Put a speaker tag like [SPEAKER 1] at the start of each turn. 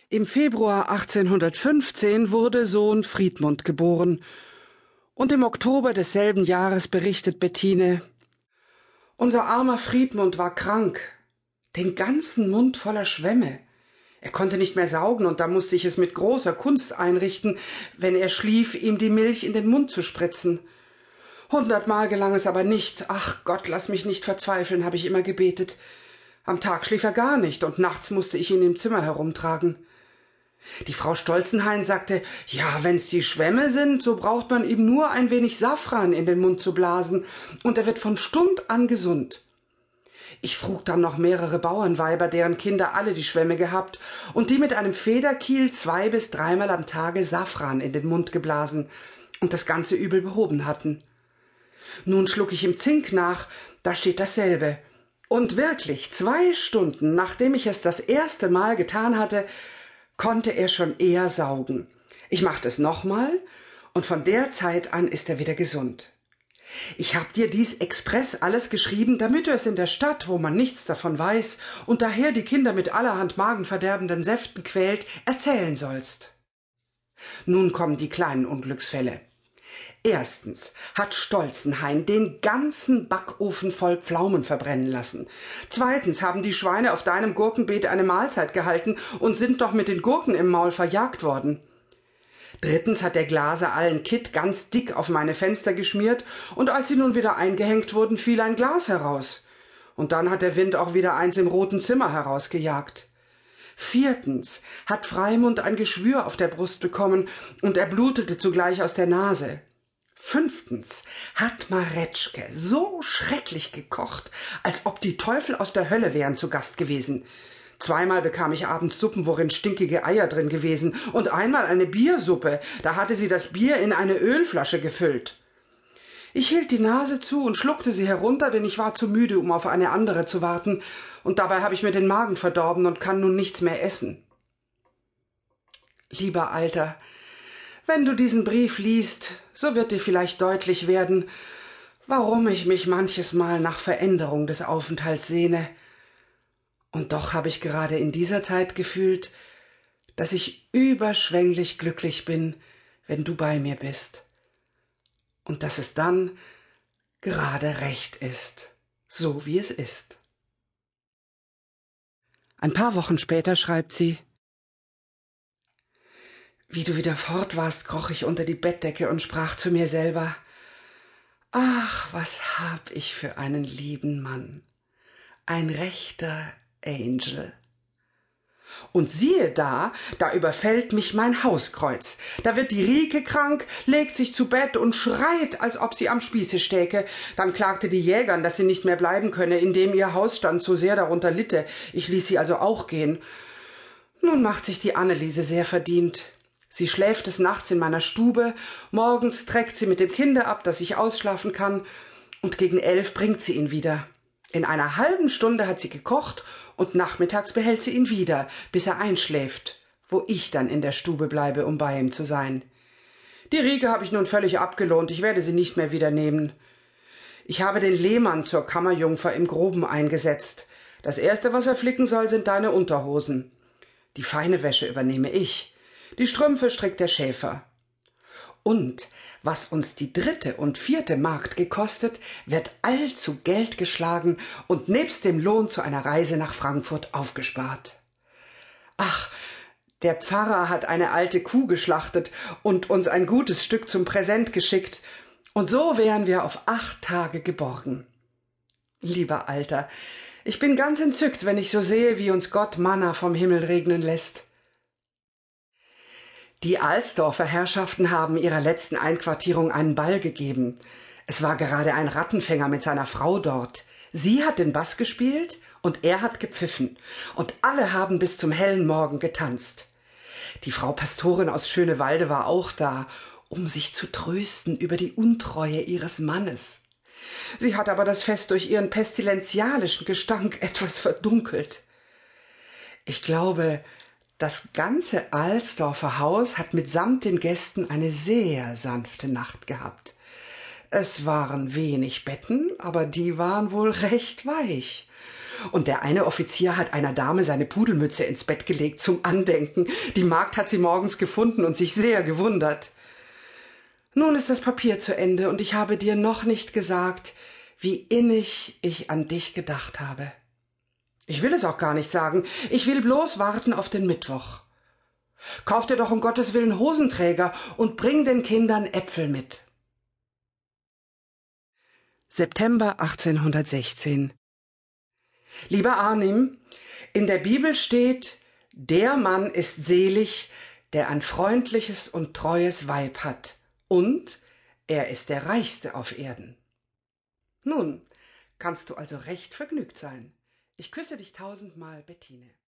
[SPEAKER 1] Im Februar 1815 wurde Sohn Friedmund geboren. Und im Oktober desselben Jahres berichtet Bettine: Unser armer Friedmund war krank, den ganzen Mund voller Schwämme. Er konnte nicht mehr saugen, und da musste ich es mit großer Kunst einrichten, wenn er schlief, ihm die Milch in den Mund zu spritzen. 100-mal gelang es aber nicht. Ach Gott, lass mich nicht verzweifeln, habe ich immer gebetet. Am Tag schlief er gar nicht, und nachts musste ich ihn im Zimmer herumtragen. Die Frau Stolzenhain sagte, ja, wenn's die Schwämme sind, so braucht man ihm nur ein wenig Safran in den Mund zu blasen, und er wird von Stund an gesund. Ich frug dann noch mehrere Bauernweiber, deren Kinder alle die Schwämme gehabt und die mit einem Federkiel 2- bis 3-mal am Tage Safran in den Mund geblasen und das ganze Übel behoben hatten. Nun schlug ich ihm Zink nach, da steht dasselbe. Und wirklich 2 Stunden, nachdem ich es das erste Mal getan hatte, konnte er schon eher saugen. Ich machte es nochmal, und von der Zeit an ist er wieder gesund. Ich habe dir dies express alles geschrieben, damit du es in der Stadt, wo man nichts davon weiß und daher die Kinder mit allerhand magenverderbenden Säften quält, erzählen sollst. Nun kommen die kleinen Unglücksfälle. Erstens hat Stolzenhain den ganzen Backofen voll Pflaumen verbrennen lassen. Zweitens haben die Schweine auf deinem Gurkenbeet eine Mahlzeit gehalten und sind doch mit den Gurken im Maul verjagt worden. Drittens hat der Glaser allen Kitt ganz dick auf meine Fenster geschmiert, und als sie nun wieder eingehängt wurden, fiel ein Glas heraus. Und dann hat der Wind auch wieder eins im roten Zimmer herausgejagt. Viertens hat Freimund ein Geschwür auf der Brust bekommen, und er blutete zugleich aus der Nase. Fünftens hat Maretschke so schrecklich gekocht, als ob die Teufel aus der Hölle wären zu Gast gewesen. 2-mal bekam ich abends Suppen, worin stinkige Eier drin gewesen, und einmal eine Biersuppe, da hatte sie das Bier in eine Ölflasche gefüllt. Ich hielt die Nase zu und schluckte sie herunter, denn ich war zu müde, um auf eine andere zu warten, und dabei habe ich mir den Magen verdorben und kann nun nichts mehr essen. Lieber Alter, wenn du diesen Brief liest, so wird dir vielleicht deutlich werden, warum ich mich manches Mal nach Veränderung des Aufenthalts sehne. Und doch habe ich gerade in dieser Zeit gefühlt, dass ich überschwänglich glücklich bin, wenn du bei mir bist. Und dass es dann gerade recht ist, so wie es ist. Ein paar Wochen später schreibt sie: Wie du wieder fort warst, kroch ich unter die Bettdecke und sprach zu mir selber: Ach, was hab ich für einen lieben Mann, ein rechter Angel. Und siehe da überfällt mich mein Hauskreuz. Da wird die Rike krank, legt sich zu Bett und schreit, als ob sie am Spieße stäke. Dann klagte die Jägern, dass sie nicht mehr bleiben könne, indem ihr Hausstand so sehr darunter litte. Ich ließ sie also auch gehen. Nun macht sich die Anneliese sehr verdient. Sie schläft des Nachts in meiner Stube, morgens trägt sie mit dem Kinder ab, dass ich ausschlafen kann, und gegen 11 bringt sie ihn wieder. In einer halben Stunde hat sie gekocht, und nachmittags behält sie ihn wieder, bis er einschläft, wo ich dann in der Stube bleibe, um bei ihm zu sein. Die Rike habe ich nun völlig abgelohnt, ich werde sie nicht mehr wieder nehmen. Ich habe den Lehmann zur Kammerjungfer im Groben eingesetzt. Das Erste, was er flicken soll, sind deine Unterhosen. Die feine Wäsche übernehme ich. Die Strümpfe strickt der Schäfer. Und was uns die 3. und 4. Magd gekostet, wird allzu Geld geschlagen und nebst dem Lohn zu einer Reise nach Frankfurt aufgespart. Ach, der Pfarrer hat eine alte Kuh geschlachtet und uns ein gutes Stück zum Präsent geschickt, und so wären wir auf 8 Tage geborgen. Lieber Alter, ich bin ganz entzückt, wenn ich so sehe, wie uns Gott Manna vom Himmel regnen lässt. Die Alsdorfer Herrschaften haben ihrer letzten Einquartierung einen Ball gegeben. Es war gerade ein Rattenfänger mit seiner Frau dort. Sie hat den Bass gespielt und er hat gepfiffen. Und alle haben bis zum hellen Morgen getanzt. Die Frau Pastorin aus Schönewalde war auch da, um sich zu trösten über die Untreue ihres Mannes. Sie hat aber das Fest durch ihren pestilenzialischen Gestank etwas verdunkelt. Ich glaube, das ganze Alsdorfer Haus hat mitsamt den Gästen eine sehr sanfte Nacht gehabt. Es waren wenig Betten, aber die waren wohl recht weich. Und der eine Offizier hat einer Dame seine Pudelmütze ins Bett gelegt zum Andenken. Die Magd hat sie morgens gefunden und sich sehr gewundert. Nun ist das Papier zu Ende und ich habe dir noch nicht gesagt, wie innig ich an dich gedacht habe. Ich will es auch gar nicht sagen. Ich will bloß warten auf den Mittwoch. Kauf dir doch um Gottes Willen Hosenträger und bring den Kindern Äpfel mit. September 1816. Lieber Arnim, in der Bibel steht, der Mann ist selig, der ein freundliches und treues Weib hat, und er ist der Reichste auf Erden. Nun, kannst du also recht vergnügt sein. Ich küsse dich tausendmal, Bettine.